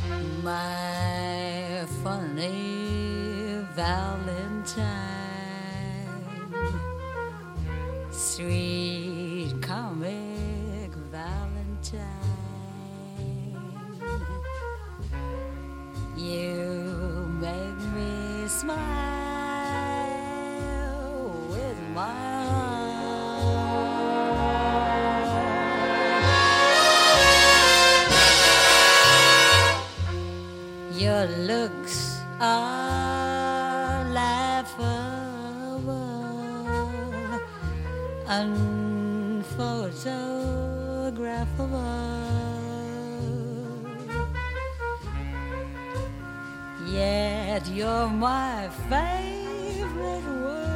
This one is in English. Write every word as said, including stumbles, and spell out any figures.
My funny Valentine, sweet comic Valentine, you make me smile with my heart. Your looks are laughable, unphotographable, yet you're my favorite word.